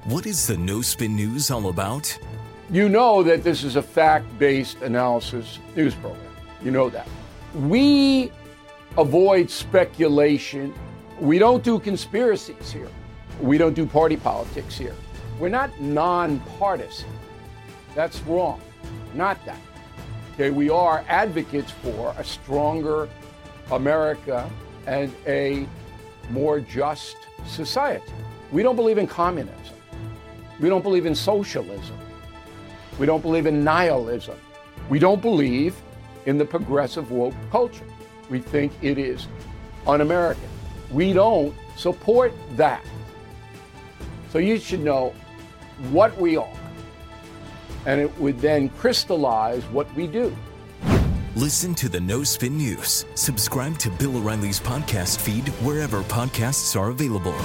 What is the No Spin News all about? You know that this is a fact-based analysis news program. You know that. We avoid speculation. We don't do conspiracies here. We don't do party politics here. We're not nonpartisan. That's wrong. Not that. Okay, we are advocates for a stronger America and a more just society. We don't believe in communism. We don't believe in socialism. We don't believe in nihilism. We don't believe in the progressive woke culture. We think it is un-American. We don't support that. So you should know what we are, and it would then crystallize what we do. Listen to the No Spin News. Subscribe to Bill O'Reilly's podcast feed wherever podcasts are available.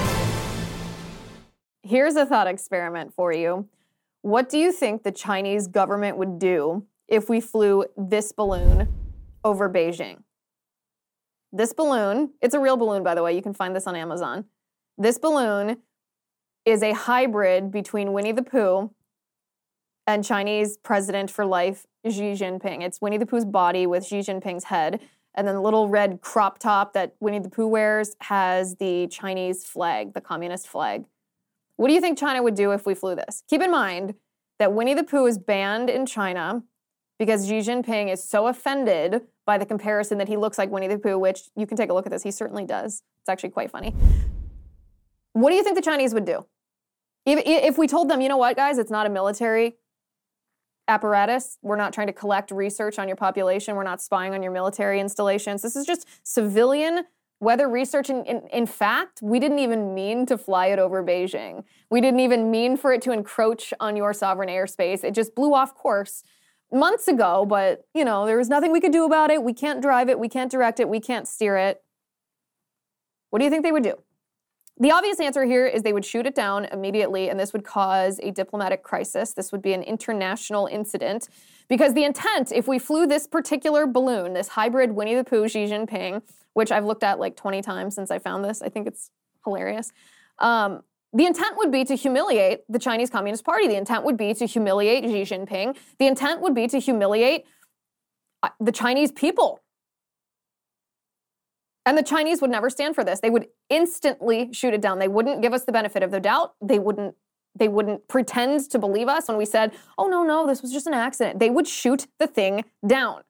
Here's a thought experiment for you. What do you think the Chinese government would do if we flew this balloon over Beijing? This balloon, it's a real balloon, by the way. You can find this on Amazon. This balloon is a hybrid between Winnie the Pooh and Chinese president for life, Xi Jinping. It's Winnie the Pooh's body with Xi Jinping's head. And then the little red crop top that Winnie the Pooh wears has the Chinese flag, the communist flag. What do you think China would do if we flew this? Keep in mind that Winnie the Pooh is banned in China because Xi Jinping is so offended by the comparison that he looks like Winnie the Pooh, which you can take a look at this. He certainly does. It's actually quite funny. What do you think the Chinese would do? If we told them, you know what, guys, it's not a military apparatus. We're not trying to collect research on your population. We're not spying on your military installations. This is just civilian weather research. In fact, we didn't even mean to fly it over Beijing. We didn't even mean for it to encroach on your sovereign airspace. It just blew off course months ago, but, you know, there was nothing we could do about it. We can't drive it. We can't direct it. We can't steer it. What do you think they would do? The obvious answer here is they would shoot it down immediately, and this would cause a diplomatic crisis. This would be an international incident, because the intent, if we flew this particular balloon, this hybrid Winnie the Pooh Xi Jinping, which I've looked at like 20 times since I found this, I think it's hilarious. The intent would be to humiliate the Chinese Communist Party. The intent would be to humiliate Xi Jinping. The intent would be to humiliate the Chinese people. And the Chinese would never stand for this. They would instantly shoot it down. They wouldn't give us the benefit of the doubt. They wouldn't pretend to believe us when we said, oh, no, this was just an accident. They would shoot the thing down.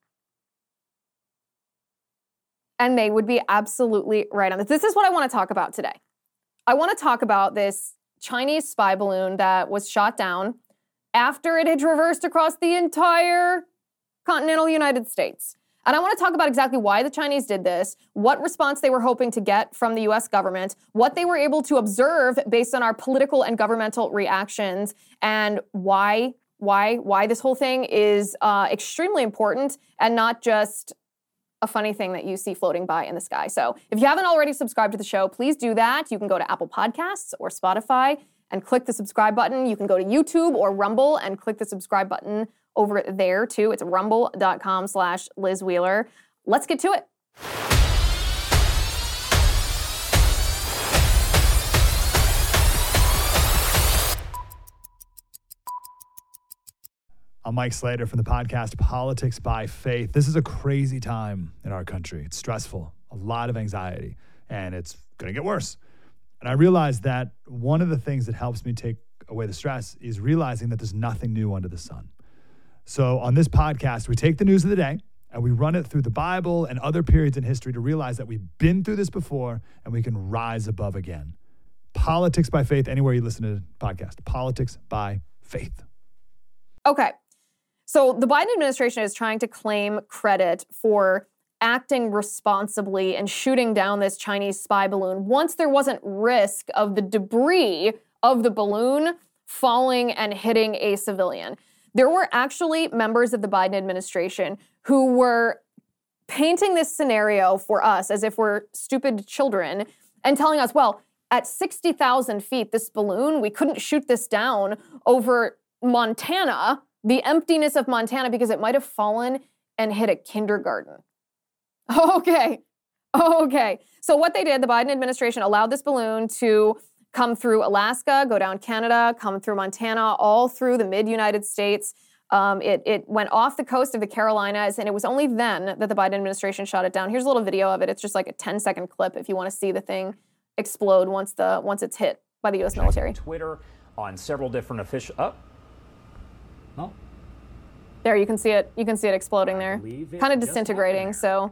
And they would be absolutely right on this. This is what I want to talk about today. I want to talk about this Chinese spy balloon that was shot down after it had traversed across the entire continental United States. And I want to talk about exactly why the Chinese did this, what response they were hoping to get from the US government, what they were able to observe based on our political and governmental reactions, and why this whole thing is extremely important and not just a funny thing that you see floating by in the sky. So if you haven't already subscribed to the show, please do that. You can go to Apple Podcasts or Spotify and click the subscribe button. You can go to YouTube or Rumble and click the subscribe button over there too. It's rumble.com/Liz Wheeler. Let's get to it. I'm Mike Slater from the podcast Politics by Faith. This is a crazy time in our country. It's stressful, a lot of anxiety, and it's going to get worse. And I realized that one of the things that helps me take away the stress is realizing that there's nothing new under the sun. So on this podcast, we take the news of the day and we run it through the Bible and other periods in history to realize that we've been through this before and we can rise above again. Politics by Faith, anywhere you listen to the podcast. Politics by Faith. Okay. So the Biden administration is trying to claim credit for acting responsibly and shooting down this Chinese spy balloon once there wasn't risk of the debris of the balloon falling and hitting a civilian. There were actually members of the Biden administration who were painting this scenario for us as if we're stupid children and telling us, well, at 60,000 feet, this balloon, we couldn't shoot this down over Montana, the emptiness of Montana, because it might have fallen and hit a kindergarten. Okay. So what they did, the Biden administration allowed this balloon to come through Alaska, go down Canada, come through Montana, all through the mid-United States. It went off the coast of the Carolinas, and it was only then that the Biden administration shot it down. Here's a little video of it. It's just like a 10-second clip if you want to see the thing explode once it's hit by the U.S. military. Twitter on several different official. Oh. There, you can see it. You can see it exploding there, kind of disintegrating. So,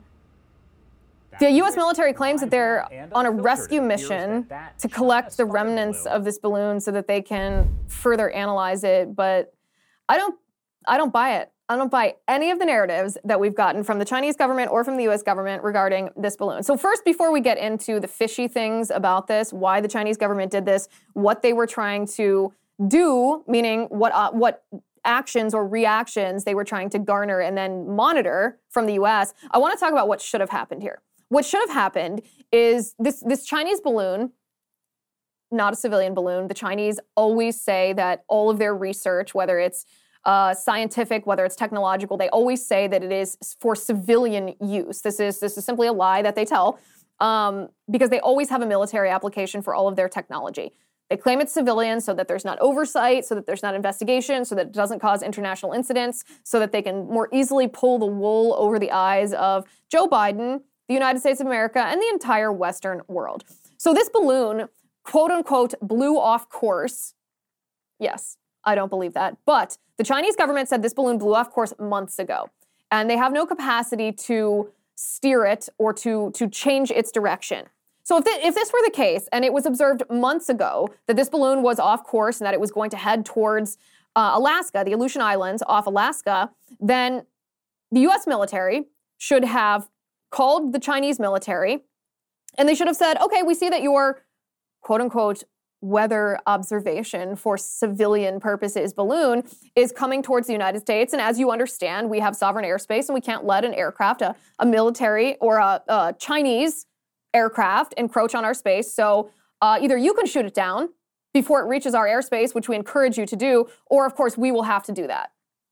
the U.S. military claims that they're on a rescue mission to collect the remnants of this balloon so that they can further analyze it. But I don't buy it. I don't buy any of the narratives that we've gotten from the Chinese government or from the U.S. government regarding this balloon. So first, before we get into the fishy things about this, why the Chinese government did this, what they were trying to do, meaning what actions or reactions they were trying to garner and then monitor from the U.S., I want to talk about what should have happened here. What should have happened is this Chinese balloon, not a civilian balloon. The Chinese always say that all of their research, whether it's scientific, whether it's technological, they always say that it is for civilian use. This is simply a lie that they tell because they always have a military application for all of their technology. They claim it's civilian so that there's not oversight, so that there's not investigation, so that it doesn't cause international incidents, so that they can more easily pull the wool over the eyes of Joe Biden, the United States of America, and the entire Western world. So this balloon, quote unquote, blew off course. Yes, I don't believe that. But the Chinese government said this balloon blew off course months ago, and they have no capacity to steer it or to change its direction. So if this were the case, and it was observed months ago that this balloon was off course and that it was going to head towards Alaska, the Aleutian Islands off Alaska, then the U.S. military should have called the Chinese military, and they should have said, okay, we see that your quote-unquote weather observation for civilian purposes balloon is coming towards the United States, and as you understand, we have sovereign airspace, and we can't let an aircraft, a military or a Chinese aircraft encroach on our space. So either you can shoot it down before it reaches our airspace, which we encourage you to do, or of course we will have to do that.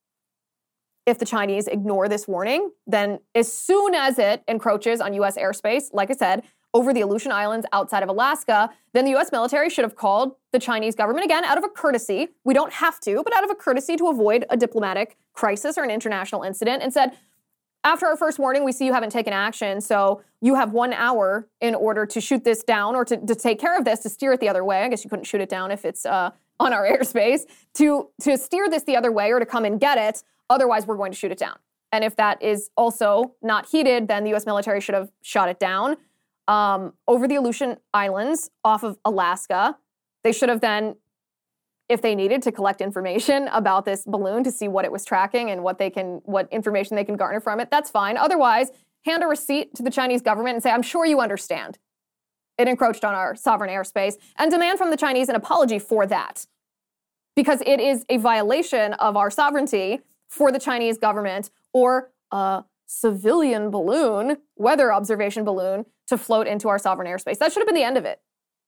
If the Chinese ignore this warning, then as soon as it encroaches on U.S. airspace, like I said, over the Aleutian Islands outside of Alaska, then the U.S. military should have called the Chinese government, again, out of a courtesy. We don't have to, but out of a courtesy to avoid a diplomatic crisis or an international incident, and said, after our first warning, we see you haven't taken action, so you have 1 hour in order to shoot this down or to take care of this, to steer it the other way. I guess you couldn't shoot it down if it's on our airspace. To steer this the other way or to come and get it, otherwise we're going to shoot it down. And if that is also not heeded, then the U.S. military should have shot it down over the Aleutian Islands off of Alaska. They should have then, if they needed to collect information about this balloon to see what it was tracking and what information they can garner from it, that's fine. Otherwise, hand a receipt to the Chinese government and say, I'm sure you understand. It encroached on our sovereign airspace, and demand from the Chinese an apology for that. Because it is a violation of our sovereignty for the Chinese government or a civilian balloon, weather observation balloon, to float into our sovereign airspace. That should have been the end of it.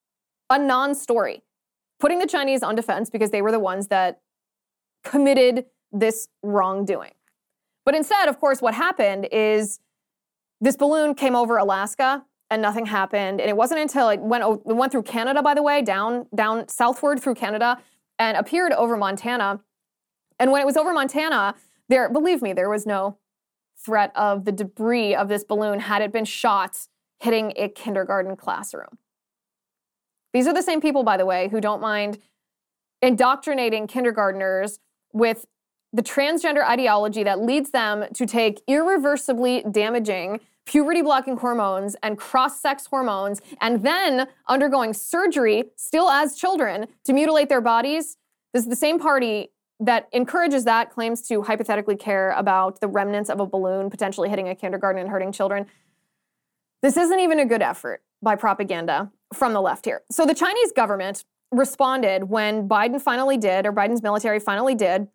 A non-story. Putting the Chinese on defense because they were the ones that committed this wrongdoing. But instead, of course, what happened is this balloon came over Alaska and nothing happened. And it wasn't until it went through Canada, by the way, down southward through Canada and appeared over Montana. And when it was over Montana, believe me, there was no threat of the debris of this balloon had it been shot hitting a kindergarten classroom. These are the same people, by the way, who don't mind indoctrinating kindergartners with the transgender ideology that leads them to take irreversibly damaging puberty-blocking hormones and cross-sex hormones and then undergoing surgery, still as children, to mutilate their bodies. This is the same party that encourages that, claims to hypothetically care about the remnants of a balloon potentially hitting a kindergarten and hurting children. This isn't even a good effort by propaganda from the left here. So the Chinese government responded when Biden's military finally did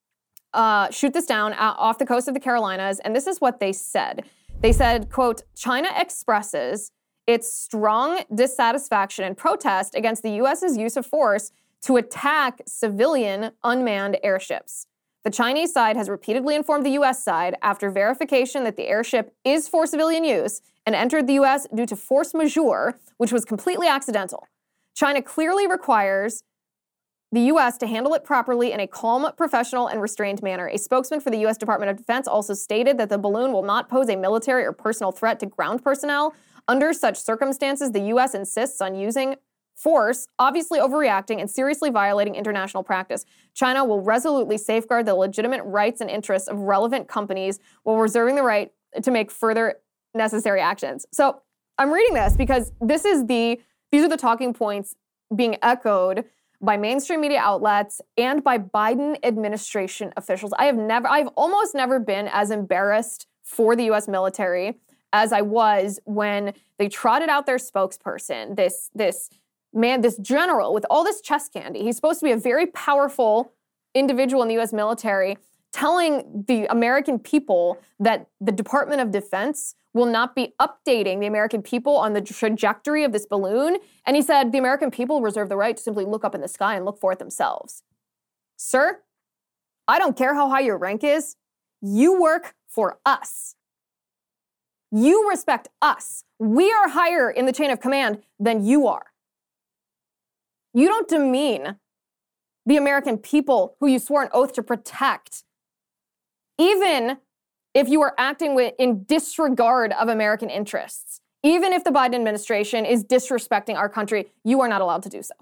shoot this down off the coast of the Carolinas, and this is what they said. They said, quote, China expresses its strong dissatisfaction and protest against the U.S.'s use of force to attack civilian unmanned airships. The Chinese side has repeatedly informed the U.S. side after verification that the airship is for civilian use and entered the U.S. due to force majeure, which was completely accidental. China clearly requires the U.S. to handle it properly in a calm, professional, and restrained manner. A spokesman for the U.S. Department of Defense also stated that the balloon will not pose a military or personal threat to ground personnel. Under such circumstances, the U.S. insists on using force, obviously overreacting and seriously violating international practice. China will resolutely safeguard the legitimate rights and interests of relevant companies while reserving the right to make further necessary actions. So I'm reading this because these are the talking points being echoed by mainstream media outlets and by Biden administration officials. I've almost never been as embarrassed for the U.S. military as I was when they trotted out their spokesperson, this general with all this chest candy. He's supposed to be a very powerful individual in the U.S. military, telling the American people that the Department of Defense will not be updating the American people on the trajectory of this balloon. And he said the American people reserve the right to simply look up in the sky and look for it themselves. Sir, I don't care how high your rank is. You work for us. You respect us. We are higher in the chain of command than you are. You don't demean the American people who you swore an oath to protect, even if you are acting in disregard of American interests. Even if the Biden administration is disrespecting our country, you are not allowed to do so.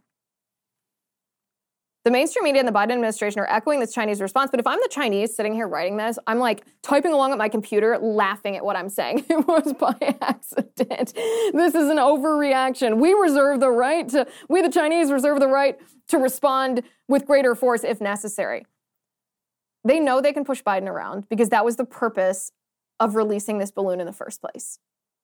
The mainstream media and the Biden administration are echoing this Chinese response, but if I'm the Chinese sitting here writing this, I'm like typing along at my computer, laughing at what I'm saying. It was by accident. This is an overreaction. We the Chinese reserve the right to respond with greater force if necessary. They know they can push Biden around because that was the purpose of releasing this balloon in the first place.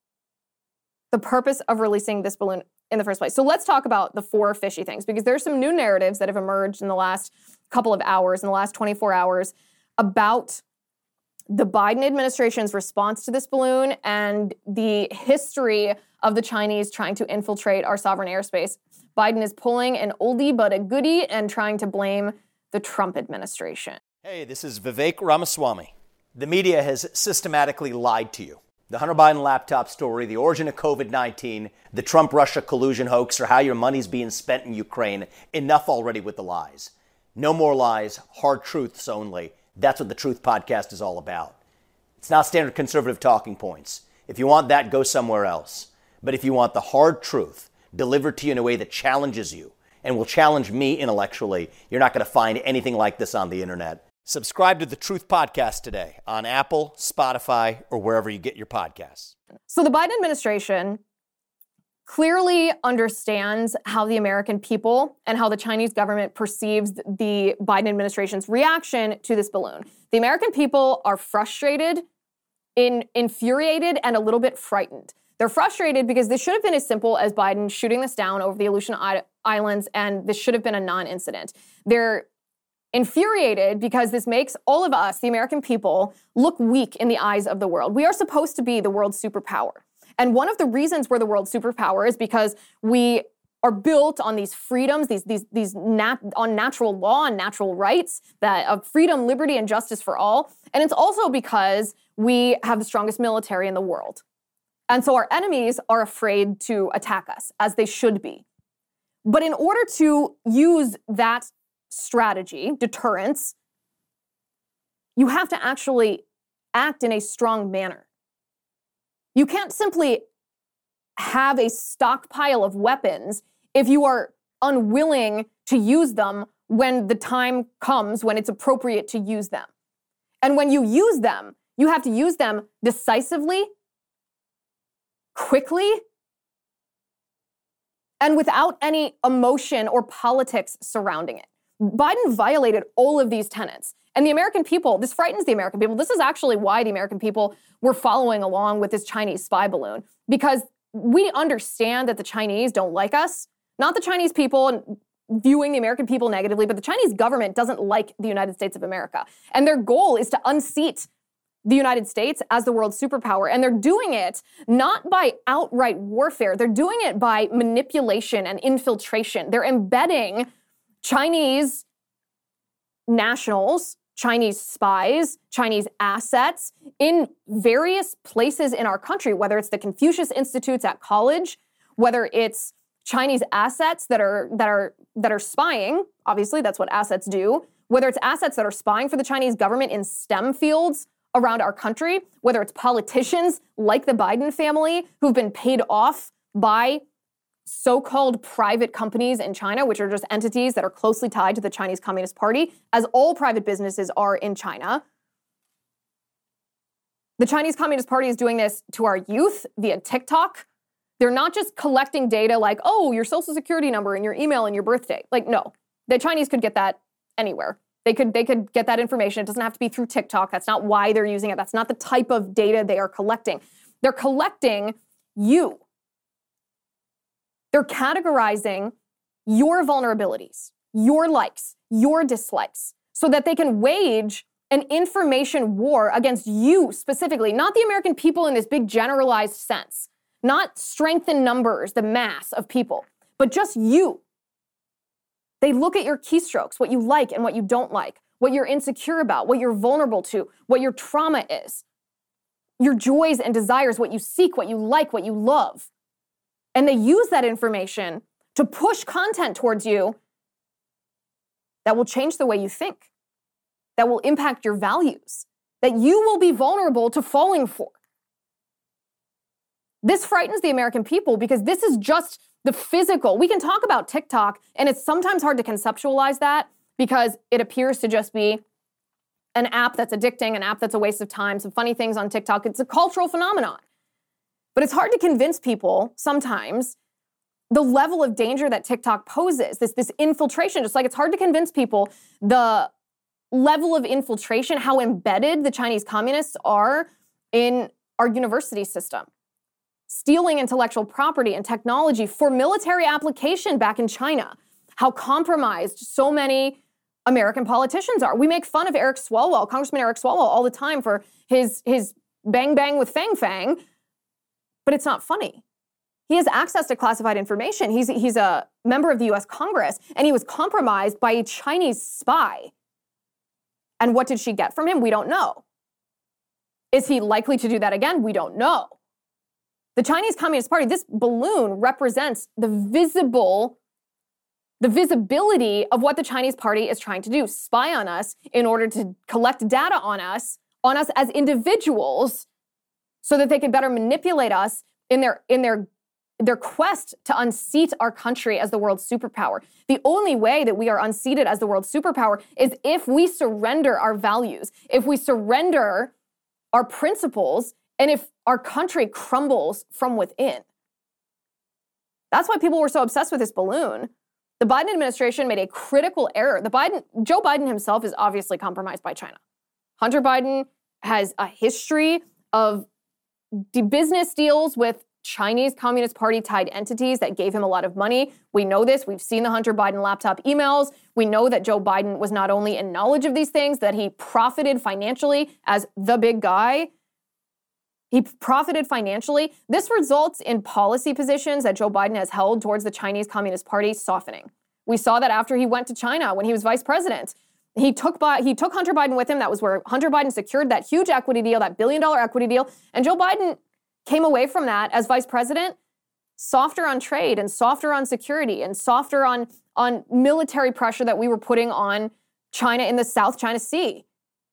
The purpose of releasing this balloon in the first place. So let's talk about the 4 fishy things, because there's some new narratives that have emerged in the last couple of hours, in the last 24 hours, about the Biden administration's response to this balloon and the history of the Chinese trying to infiltrate our sovereign airspace. Biden is pulling an oldie but a goodie and trying to blame the Trump administration. Hey, this is Vivek Ramaswamy. The media has systematically lied to you. The Hunter Biden laptop story, the origin of COVID-19, the Trump-Russia collusion hoax, or how your money's being spent in Ukraine. Enough already with the lies. No more lies, hard truths only. That's what the Truth Podcast is all about. It's not standard conservative talking points. If you want that, go somewhere else. But if you want the hard truth delivered to you in a way that challenges you and will challenge me intellectually, you're not going to find anything like this on the internet. Subscribe to the Truth Podcast today on Apple, Spotify, or wherever you get your podcasts. So the Biden administration clearly understands how the American people and how the Chinese government perceives the Biden administration's reaction to this balloon. The American people are frustrated, infuriated, and a little bit frightened. They're frustrated because this should have been as simple as Biden shooting this down over the Aleutian Islands, and this should have been a non-incident. They're infuriated because this makes all of us, the American people, look weak in the eyes of the world. We are supposed to be the world's superpower. And one of the reasons we're the world's superpower is because we are built on these freedoms, on natural law and natural rights, that of freedom, liberty, and justice for all. And it's also because we have the strongest military in the world. And so our enemies are afraid to attack us, as they should be. But in order to use that strategy, deterrence, you have to actually act in a strong manner. You can't simply have a stockpile of weapons if you are unwilling to use them when the time comes when it's appropriate to use them. And when you use them, you have to use them decisively, quickly, and without any emotion or politics surrounding it. Biden violated all of these tenets. And the American people, this frightens the American people. This is actually why the American people were following along with this Chinese spy balloon, because we understand that the Chinese don't like us. Not the Chinese people viewing the American people negatively, but the Chinese government doesn't like the United States of America. And their goal is to unseat the United States as the world's superpower. And they're doing it not by outright warfare. They're doing it by manipulation and infiltration. They're embedding Chinese nationals, Chinese spies, Chinese assets in various places in our country, whether it's the Confucius Institutes at college, whether it's Chinese assets that are spying, obviously that's what assets do, whether it's assets that are spying for the Chinese government in STEM fields around our country, whether it's politicians like the Biden family who've been paid off by so-called private companies in China, which are just entities that are closely tied to the Chinese Communist Party, as all private businesses are in China. The Chinese Communist Party is doing this to our youth via TikTok. They're not just collecting data like, oh, your social security number and your email and your birthday. Like, no, the Chinese could get that anywhere. They could get that information. It doesn't have to be through TikTok. That's not why they're using it. That's not the type of data they are collecting. They're collecting you. They're categorizing your vulnerabilities, your likes, your dislikes, so that they can wage an information war against you specifically, not the American people in this big generalized sense, not strength in numbers, the mass of people, but just you. They look at your keystrokes, what you like and what you don't like, what you're insecure about, what you're vulnerable to, what your trauma is, your joys and desires, what you seek, what you like, what you love. And they use that information to push content towards you that will change the way you think, that will impact your values, that you will be vulnerable to falling for. This frightens the American people because this is just the physical. We can talk about TikTok, and it's sometimes hard to conceptualize that because it appears to just be an app that's addicting, an app that's a waste of time, some funny things on TikTok. It's a cultural phenomenon. But it's hard to convince people sometimes the level of danger that TikTok poses, this infiltration, just like it's hard to convince people the level of infiltration, how embedded the Chinese communists are in our university system, stealing intellectual property and technology for military application back in China, how compromised so many American politicians are. We make fun of Eric Swalwell, Congressman Eric Swalwell, all the time for his bang bang with Fang Fang, but it's not funny. He has access to classified information. He's a member of the US Congress, and he was compromised by a Chinese spy. And what did she get from him? We don't know. Is he likely to do that again? We don't know. The Chinese Communist Party, this balloon represents the visibility of what the Chinese Party is trying to do, spy on us in order to collect data on us as individuals so that they can better manipulate us in their quest to unseat our country as the world's superpower. The only way that we are unseated as the world's superpower is if we surrender our values, if we surrender our principles, and if our country crumbles from within. That's why people were so obsessed with this balloon. The Biden administration made a critical error. Joe Biden himself is obviously compromised by China. Hunter Biden has a history of business deals with Chinese Communist Party tied entities that gave him a lot of money. We know this. We've seen the Hunter Biden laptop emails. We know that Joe Biden was not only in knowledge of these things, that he profited financially as the big guy. He profited financially. This results in policy positions that Joe Biden has held towards the Chinese Communist Party softening. We saw that after he went to China when he was vice president. He took Hunter Biden with him. That was where Hunter Biden secured that huge equity deal, that $1 billion equity deal. And Joe Biden came away from that as vice president, softer on trade and softer on security and softer on military pressure that we were putting on China in the South China Sea.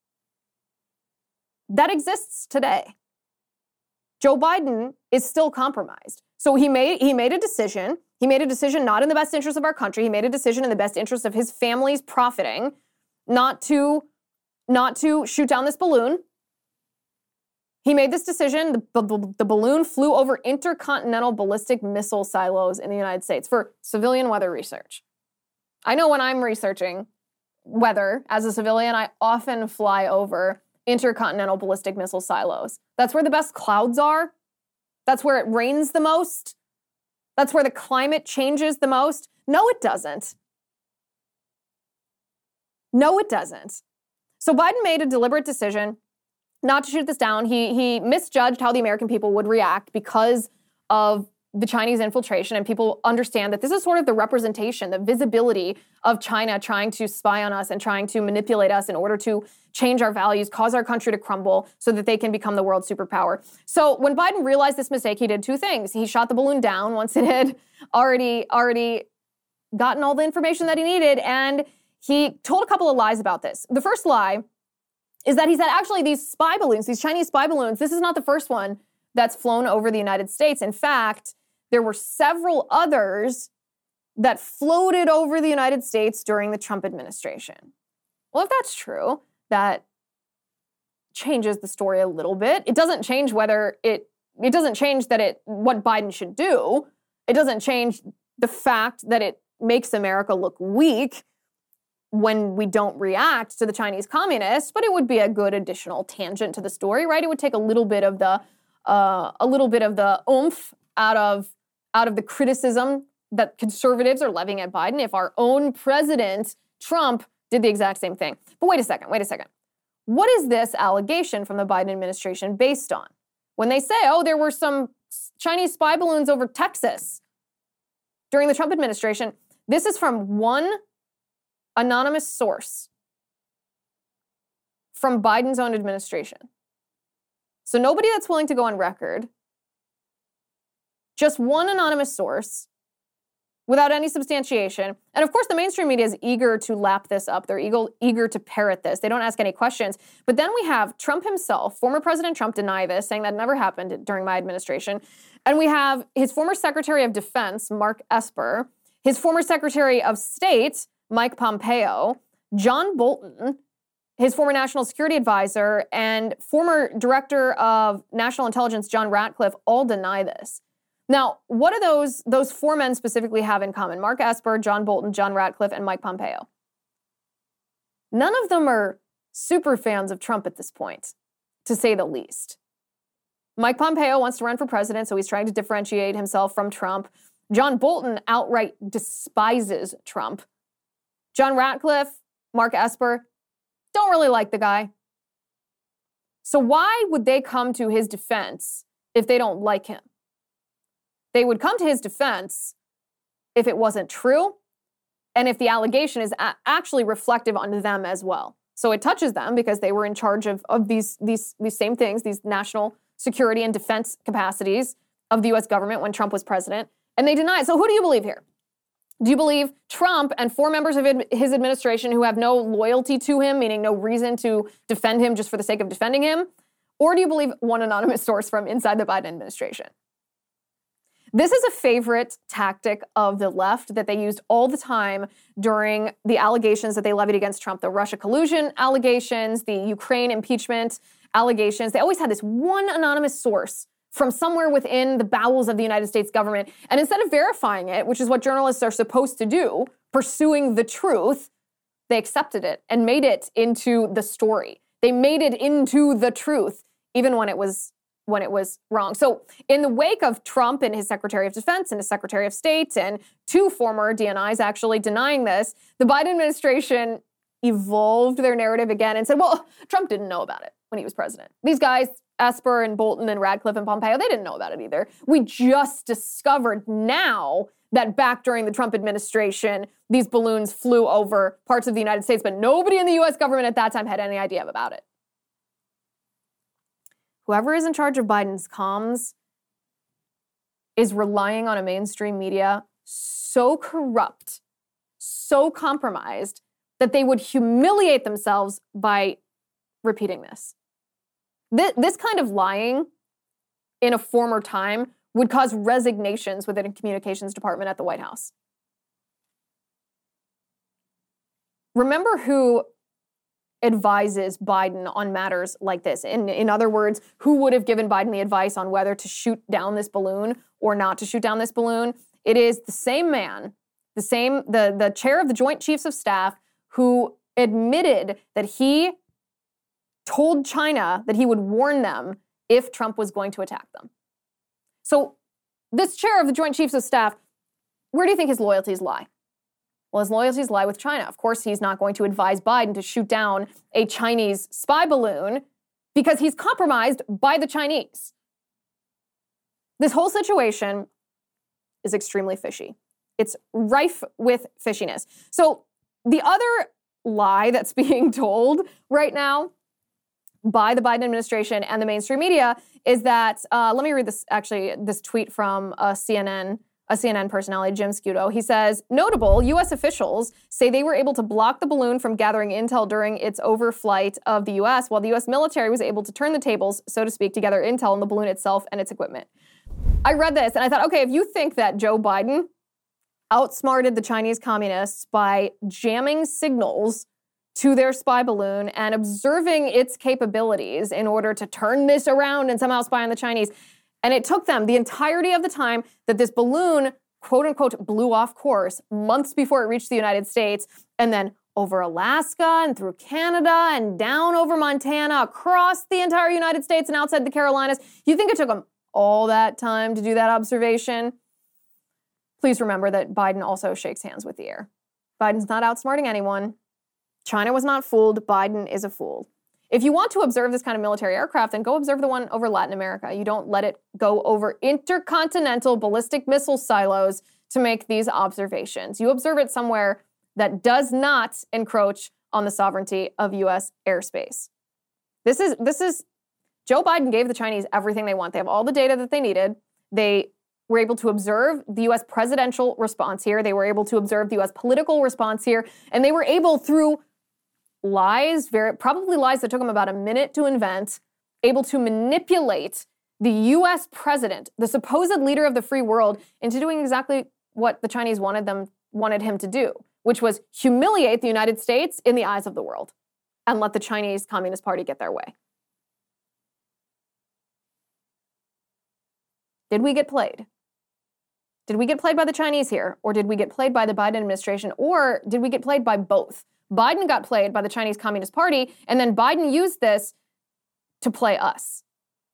That exists today. Joe Biden is still compromised. So he made a decision. He made a decision not in the best interest of our country. He made a decision in the best interest of his family's profiting, not to shoot down this balloon. He made this decision. The balloon flew over intercontinental ballistic missile silos in the United States for civilian weather research. I know when I'm researching weather as a civilian, I often fly over intercontinental ballistic missile silos. That's where the best clouds are. That's where it rains the most. That's where the climate changes the most. No, it doesn't. No, it doesn't. So Biden made a deliberate decision not to shoot this down. He misjudged how the American people would react because of the Chinese infiltration, and people understand that this is sort of the representation, the visibility of China trying to spy on us and trying to manipulate us in order to change our values, cause our country to crumble so that they can become the world superpower. So when Biden realized this mistake, he did two things. He shot the balloon down once it had already gotten all the information that he needed, and he told a couple of lies about this. The first lie is that he said, actually, these spy balloons, these Chinese spy balloons, this is not the first one that's flown over the United States. In fact, there were several others that floated over the United States during the Trump administration. Well, if that's true, that changes the story a little bit. It doesn't change what Biden should do. It doesn't change the fact that it makes America look weak when we don't react to the Chinese communists, but it would be a good additional tangent to the story, right? It would take a little bit of the oomph out of the criticism that conservatives are levying at Biden if our own president, Trump, did the exact same thing. But wait a second. What is this allegation from the Biden administration based on? When they say, oh, there were some Chinese spy balloons over Texas during the Trump administration, this is from one anonymous source from Biden's own administration. So nobody that's willing to go on record, just one anonymous source without any substantiation. And of course, the mainstream media is eager to lap this up. They're eager to parrot this. They don't ask any questions. But then we have Trump himself, former President Trump, deny this, saying that never happened during my administration. And we have his former Secretary of Defense, Mark Esper, his former Secretary of State, Mike Pompeo, John Bolton, his former national security advisor, and former director of national intelligence, John Ratcliffe, all deny this. Now, what do those four men specifically have in common? Mark Esper, John Bolton, John Ratcliffe, and Mike Pompeo. None of them are super fans of Trump at this point, to say the least. Mike Pompeo wants to run for president, so he's trying to differentiate himself from Trump. John Bolton outright despises Trump. John Ratcliffe, Mark Esper, don't really like the guy. So why would they come to his defense if they don't like him? They would come to his defense if it wasn't true and if the allegation is actually reflective on them as well. So it touches them because they were in charge of these same things, these national security and defense capacities of the U.S. government when Trump was president, and they deny it. So who do you believe here? Do you believe Trump and four members of his administration who have no loyalty to him, meaning no reason to defend him just for the sake of defending him? Or do you believe one anonymous source from inside the Biden administration? This is a favorite tactic of the left that they used all the time during the allegations that they levied against Trump, the Russia collusion allegations, the Ukraine impeachment allegations. They always had this one anonymous source from somewhere within the bowels of the United States government. And instead of verifying it, which is what journalists are supposed to do, pursuing the truth, they accepted it and made it into the story. They made it into the truth, even when it was wrong. So in the wake of Trump and his Secretary of Defense and his Secretary of State and two former DNIs actually denying this, the Biden administration evolved their narrative again and said, well, Trump didn't know about it when he was president. These guys, Esper and Bolton and Ratcliffe and Pompeo, they didn't know about it either. We just discovered now that back during the Trump administration, these balloons flew over parts of the United States, but nobody in the U.S. government at that time had any idea about it. Whoever is in charge of Biden's comms is relying on a mainstream media so corrupt, so compromised, that they would humiliate themselves by repeating this. This kind of lying in a former time would cause resignations within a communications department at the White House. Remember who advises Biden on matters like this. In other words, who would have given Biden the advice on whether to shoot down this balloon or not to shoot down this balloon? It is the same man, the chair of the Joint Chiefs of Staff, who admitted that he told China that he would warn them if Trump was going to attack them. So this chair of the Joint Chiefs of Staff, where do you think his loyalties lie? Well, his loyalties lie with China. Of course, he's not going to advise Biden to shoot down a Chinese spy balloon because he's compromised by the Chinese. This whole situation is extremely fishy. It's rife with fishiness. So the other lie that's being told right now by the Biden administration and the mainstream media is that, let me read this tweet from a CNN personality, Jim Scudo. He says, notable, U.S. officials say they were able to block the balloon from gathering intel during its overflight of the U.S., while the U.S. military was able to turn the tables, so to speak, to gather intel on the balloon itself and its equipment. I read this and I thought, okay, if you think that Joe Biden outsmarted the Chinese communists by jamming signals to their spy balloon and observing its capabilities in order to turn this around and somehow spy on the Chinese, and it took them the entirety of the time that this balloon, quote unquote, blew off course months before it reached the United States, and then over Alaska and through Canada and down over Montana, across the entire United States and outside the Carolinas. You think it took them all that time to do that observation? Please remember that Biden also shakes hands with the air. Biden's not outsmarting anyone. China was not fooled. Biden is a fool. If you want to observe this kind of military aircraft, then go observe the one over Latin America. You don't let it go over intercontinental ballistic missile silos to make these observations. You observe it somewhere that does not encroach on the sovereignty of U.S. airspace. This is Joe Biden gave the Chinese everything they want. They have all the data that they needed. They were able to observe the U.S. presidential response here. They were able to observe the U.S. political response here. And they were able, through lies, probably lies that took them about a minute to invent, able to manipulate the U.S. president, the supposed leader of the free world, into doing exactly what the Chinese wanted him to do, which was humiliate the United States in the eyes of the world and let the Chinese Communist Party get their way. Did we get played? Did we get played by the Chinese here? Or did we get played by the Biden administration? Or did we get played by both? Biden got played by the Chinese Communist Party, and then Biden used this to play us.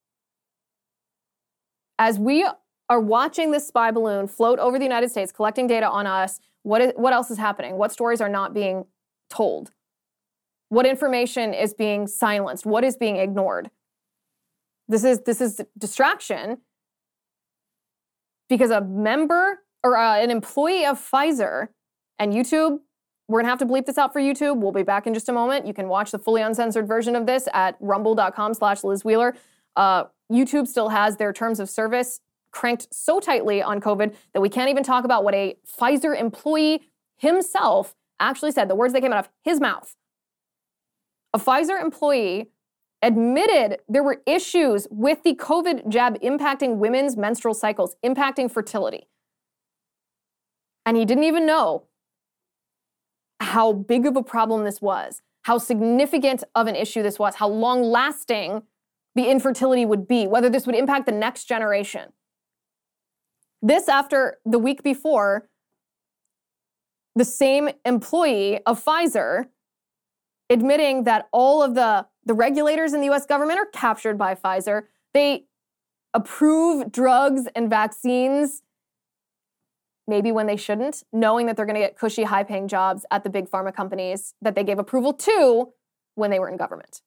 As we are watching this spy balloon float over the United States, collecting data on us, what else is happening? What stories are not being told? What information is being silenced? What is being ignored? This is distraction, because a member or an employee of Pfizer, and YouTube, we're gonna have to bleep this out for YouTube. We'll be back in just a moment. You can watch the fully uncensored version of this at rumble.com/Liz Wheeler. YouTube still has their terms of service cranked so tightly on COVID that we can't even talk about what a Pfizer employee himself actually said, the words that came out of his mouth. A Pfizer employee admitted there were issues with the COVID jab impacting women's menstrual cycles, impacting fertility. And he didn't even know how big of a problem this was, how significant of an issue this was, how long-lasting the infertility would be, whether this would impact the next generation. This after the week before, the same employee of Pfizer admitting that all of the regulators in the US government are captured by Pfizer. They approve drugs and vaccines, maybe when they shouldn't, knowing that they're going to get cushy, high-paying jobs at the big pharma companies that they gave approval to when they were in government.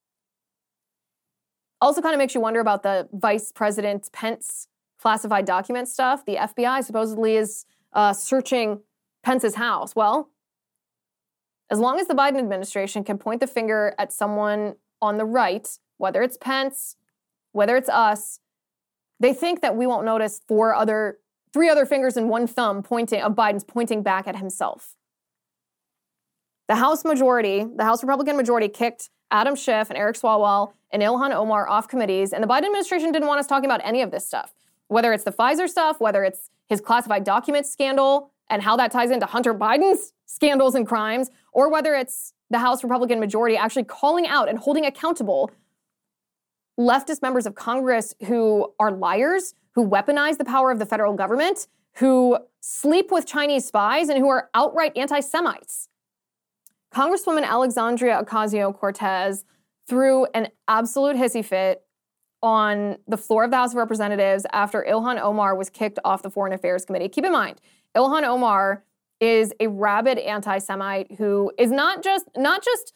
Also kind of makes you wonder about the Vice President Pence classified document stuff. The FBI supposedly is searching Pence's house. Well, as long as the Biden administration can point the finger at someone on the right, whether it's Pence, whether it's us, they think that we won't notice three other fingers and one thumb of Biden's pointing back at himself. The House Republican majority kicked Adam Schiff and Eric Swalwell and Ilhan Omar off committees, and the Biden administration didn't want us talking about any of this stuff. Whether it's the Pfizer stuff, whether it's his classified documents scandal and how that ties into Hunter Biden's scandals and crimes, or whether it's the House Republican majority actually calling out and holding accountable leftist members of Congress who are liars, who weaponize the power of the federal government, who sleep with Chinese spies, and who are outright anti-Semites. Congresswoman Alexandria Ocasio-Cortez threw an absolute hissy fit on the floor of the House of Representatives after Ilhan Omar was kicked off the Foreign Affairs Committee. Keep in mind, Ilhan Omar is a rabid anti-Semite who is not just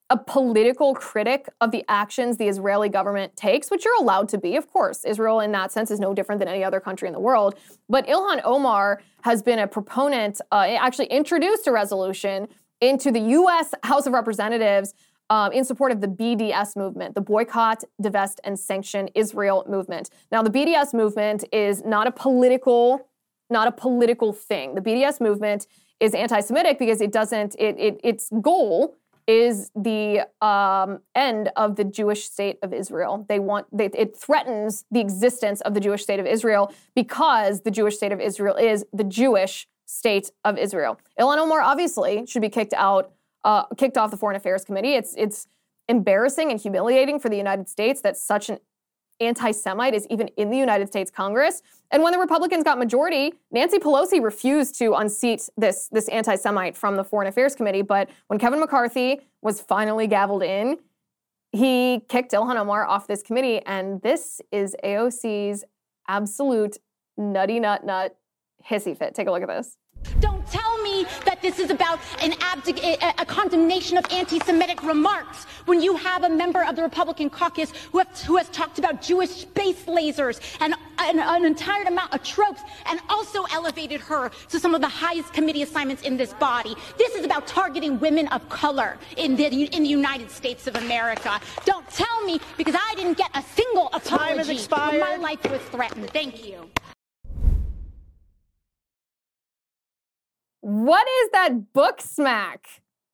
a political critic of the actions the Israeli government takes, which you're allowed to be, of course. Israel, in that sense, is no different than any other country in the world. But Ilhan Omar has been a proponent, actually introduced a resolution into the U.S. House of Representatives in support of the BDS movement, the Boycott, Divest, and Sanction Israel movement. Now, the BDS movement is not a political thing. The BDS movement is anti-Semitic because its goal is the end of the Jewish state of Israel. It threatens the existence of the Jewish state of Israel because the Jewish state of Israel is the Jewish state of Israel. Ilhan Omar obviously should be kicked off the Foreign Affairs Committee. It's embarrassing and humiliating for the United States that such an anti-Semite is even in the United States Congress. And when the Republicans got majority, Nancy Pelosi refused to unseat this anti-Semite from the Foreign Affairs Committee. But when Kevin McCarthy was finally gavelled in, he kicked Ilhan Omar off this committee. And this is AOC's absolute nutty nut hissy fit. Take a look at this. Don't tell me that this is about a condemnation of anti-Semitic remarks when you have a member of the Republican caucus who has talked about Jewish space lasers and an entire amount of tropes and also elevated her to some of the highest committee assignments in this body. This is about targeting women of color in the United States of America. Don't tell me, because I didn't get a single apology. Time has expired. When my life was threatened. Thank you. What is that book smack?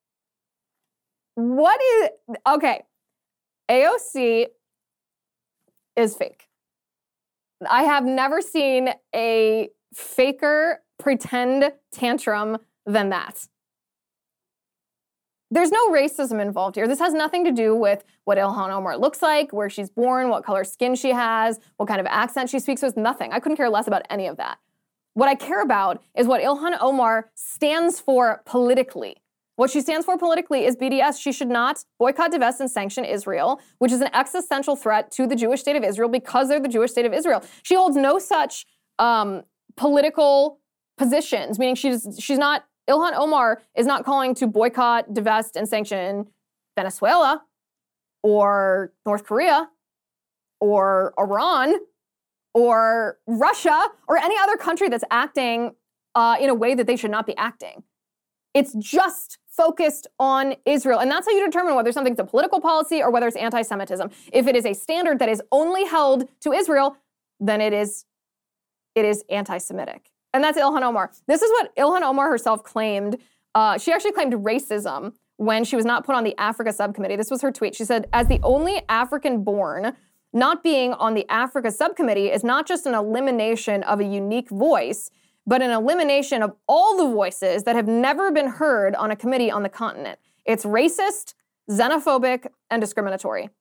Okay, AOC is fake. I have never seen a faker pretend tantrum than that. There's no racism involved here. This has nothing to do with what Ilhan Omar looks like, where she's born, what color skin she has, what kind of accent she speaks with, nothing. I couldn't care less about any of that. What I care about is what Ilhan Omar stands for politically. What she stands for politically is BDS. She should not boycott, divest, and sanction Israel, which is an existential threat to the Jewish state of Israel because they're the Jewish state of Israel. She holds no such political positions, meaning she's not, Ilhan Omar is not calling to boycott, divest, and sanction Venezuela or North Korea or Iran or Russia, or any other country that's acting in a way that they should not be acting. It's just focused on Israel. And that's how you determine whether something's a political policy or whether it's anti-Semitism. If it is a standard that is only held to Israel, then it is anti-Semitic. And that's Ilhan Omar. This is what Ilhan Omar herself claimed. She actually claimed racism when she was not put on the Africa subcommittee. This was her tweet. She said, as the only African born, not being on the Africa subcommittee is not just an elimination of a unique voice, but an elimination of all the voices that have never been heard on a committee on the continent. It's racist, xenophobic, and discriminatory.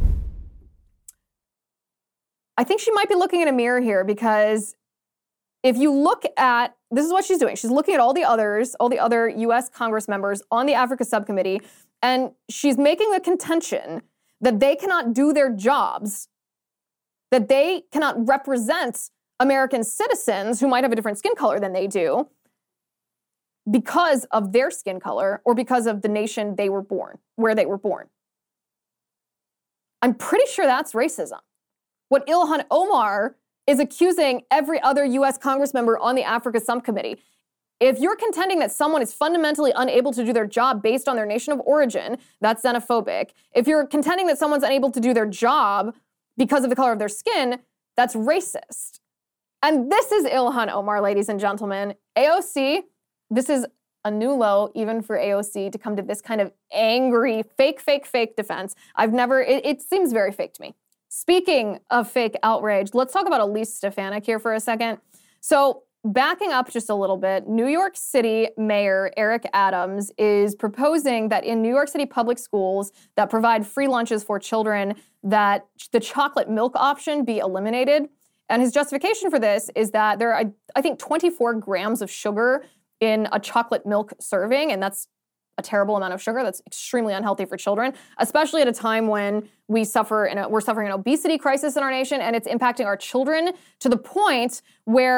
I think she might be looking in a mirror here, because if you look at, this is what she's doing. She's looking at all the other U.S. Congress members on the Africa subcommittee, and she's making the contention that they cannot do their jobs, that they cannot represent American citizens who might have a different skin color than they do because of their skin color or because of the nation they were born, where they were born. I'm pretty sure that's racism. What Ilhan Omar is accusing every other U.S. Congress member on the Africa subcommittee. If you're contending that someone is fundamentally unable to do their job based on their nation of origin, that's xenophobic. If you're contending that someone's unable to do their job because of the color of their skin, that's racist. And this is Ilhan Omar, ladies and gentlemen. AOC, this is a new low even for AOC to come to this kind of angry, fake defense. It seems very fake to me. Speaking of fake outrage, let's talk about Elise Stefanik here for a second. So, backing up just a little bit, New York City Mayor Eric Adams is proposing that in New York City public schools that provide free lunches for children, that the chocolate milk option be eliminated. And his justification for this is that there are, I think, 24 grams of sugar in a chocolate milk serving, and that's a terrible amount of sugar. That's extremely unhealthy for children, especially at a time when we're suffering an obesity crisis in our nation, and it's impacting our children to the point where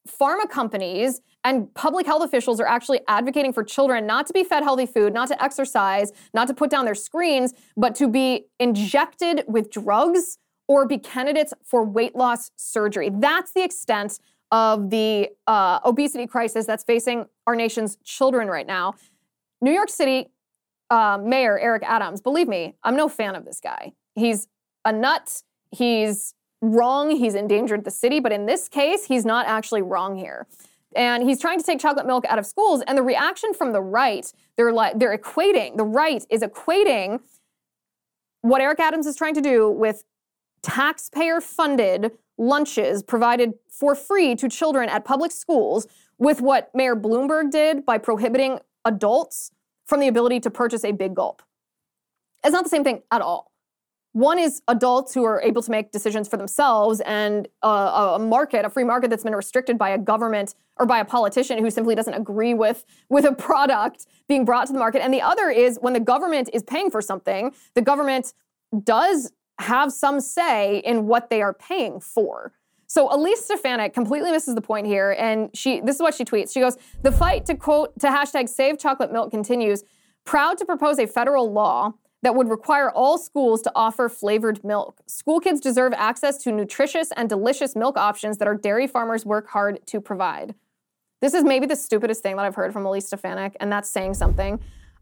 pharma companies and public health officials are actually advocating for children not to be fed healthy food, not to exercise, not to put down their screens, but to be injected with drugs or be candidates for weight loss surgery. That's the extent of the obesity crisis that's facing our nation's children right now. New York City Mayor Eric Adams, believe me, I'm no fan of this guy. He's a nut. He's wrong. He's endangered the city. But in this case, he's not actually wrong here. And he's trying to take chocolate milk out of schools. And the reaction from the right, the right is equating what Eric Adams is trying to do with taxpayer-funded lunches provided for free to children at public schools with what Mayor Bloomberg did by prohibiting adults from the ability to purchase a Big Gulp. It's not the same thing at all. One is adults who are able to make decisions for themselves, and a free market that's been restricted by a government or by a politician who simply doesn't agree with a product being brought to the market. And the other is when the government is paying for something, the government does have some say in what they are paying for. So Elise Stefanik completely misses the point here, and this is what she tweets. She goes, "The fight to hashtag save chocolate milk continues. Proud to propose a federal law that would require all schools to offer flavored milk. School kids deserve access to nutritious and delicious milk options that our dairy farmers work hard to provide." This is maybe the stupidest thing that I've heard from Elise Stefanik, and that's saying something.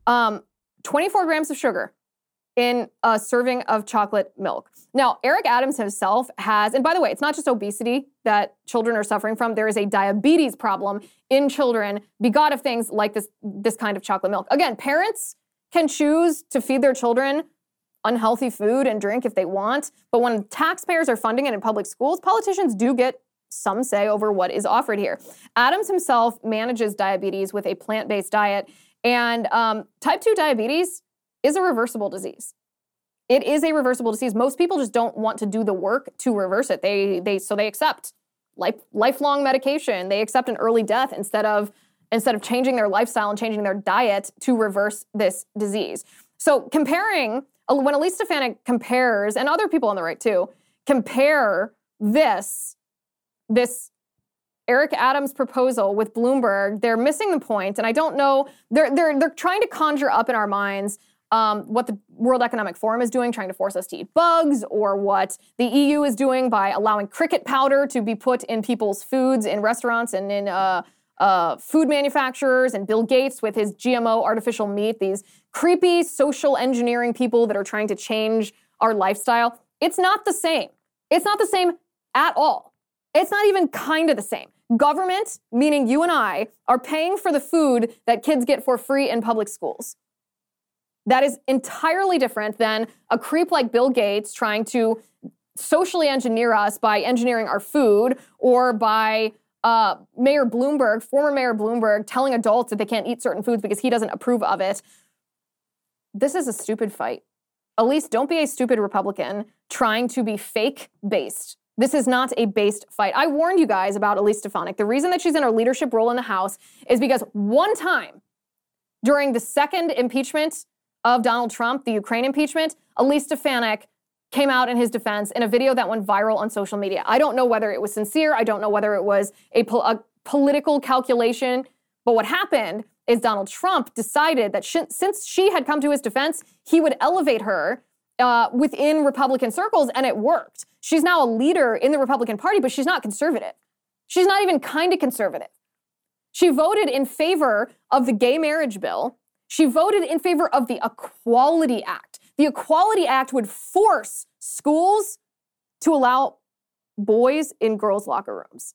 24 grams of sugar in a serving of chocolate milk. Now, Eric Adams himself has, and by the way, it's not just obesity that children are suffering from. There is a diabetes problem in children begot of things like this kind of chocolate milk. Again, parents can choose to feed their children unhealthy food and drink if they want, but when taxpayers are funding it in public schools, politicians do get some say over what is offered here. Adams himself manages diabetes with a plant-based diet, and type 2 diabetes is a reversible disease. It is a reversible disease. Most people just don't want to do the work to reverse it. So they accept lifelong medication. They accept an early death instead of changing their lifestyle and changing their diet to reverse this disease. So when Elise Stefanik compares, and other people on the right too, compare this Eric Adams proposal with Bloomberg, they're missing the point. And I don't know, they're trying to conjure up in our minds what the World Economic Forum is doing, trying to force us to eat bugs, or what the EU is doing by allowing cricket powder to be put in people's foods in restaurants and in food manufacturers, and Bill Gates with his GMO artificial meat, these creepy social engineering people that are trying to change our lifestyle. It's not the same. It's not the same at all. It's not even kind of the same. Government, meaning you and I, are paying for the food that kids get for free in public schools. That is entirely different than a creep like Bill Gates trying to socially engineer us by engineering our food, or by former Mayor Bloomberg telling adults that they can't eat certain foods because he doesn't approve of it. This is a stupid fight. Elise, don't be a stupid Republican trying to be fake-based. This is not a based fight. I warned you guys about Elise Stefanik. The reason that she's in a leadership role in the House is because one time during the second impeachment of Donald Trump, the Ukraine impeachment, Elise Stefanik came out in his defense in a video that went viral on social media. I don't know whether it was sincere. I don't know whether it was a political calculation. But what happened is Donald Trump decided that since she had come to his defense, he would elevate her within Republican circles, and it worked. She's now a leader in the Republican Party, but she's not conservative. She's not even kind of conservative. She voted in favor of the gay marriage bill. She voted in favor of the Equality Act. The Equality Act would force schools to allow boys in girls' locker rooms.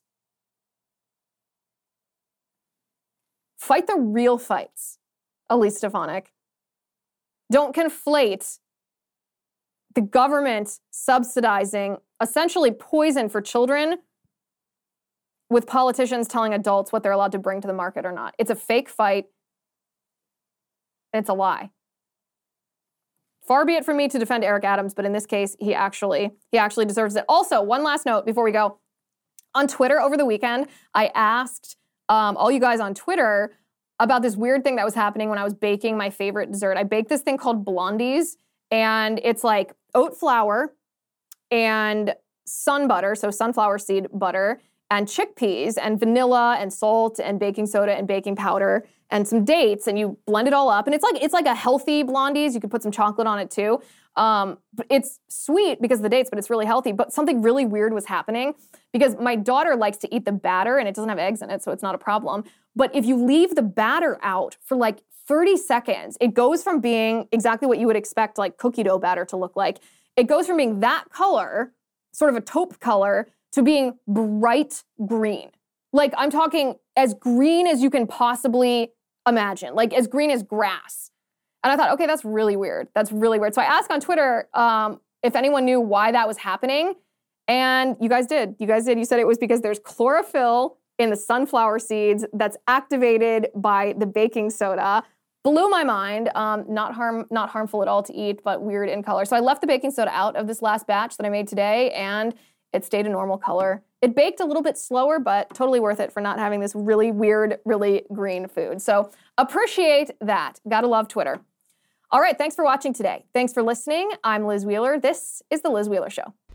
Fight the real fights, Elise Stefanik. Don't conflate the government subsidizing essentially poison for children with politicians telling adults what they're allowed to bring to the market or not. It's a fake fight. It's a lie. Far be it from me to defend Eric Adams, but in this case, he actually deserves it. Also, one last note before we go. On Twitter over the weekend, I asked all you guys on Twitter about this weird thing that was happening when I was baking my favorite dessert. I baked this thing called Blondies, and it's like oat flour and sun butter, so sunflower seed butter, and chickpeas and vanilla and salt and baking soda and baking powder and some dates, and you blend it all up. And it's like a healthy Blondies. You could put some chocolate on it too. But it's sweet because of the dates, but it's really healthy. But something really weird was happening because my daughter likes to eat the batter and it doesn't have eggs in it, so it's not a problem. But if you leave the batter out for like 30 seconds, it goes from being exactly what you would expect like cookie dough batter to look like. It goes from being that color, sort of a taupe color, to being bright green. Like I'm talking as green as you can possibly imagine, like as green as grass. And I thought, okay, that's really weird. That's really weird. So I asked on Twitter if anyone knew why that was happening. And you guys did. You said it was because there's chlorophyll in the sunflower seeds that's activated by the baking soda. Blew my mind. Not harmful at all to eat, but weird in color. So I left the baking soda out of this last batch that I made today, and it stayed a normal color. It baked a little bit slower, but totally worth it for not having this really weird, really green food. So appreciate that. Gotta love Twitter. All right, thanks for watching today. Thanks for listening. I'm Liz Wheeler. This is The Liz Wheeler Show.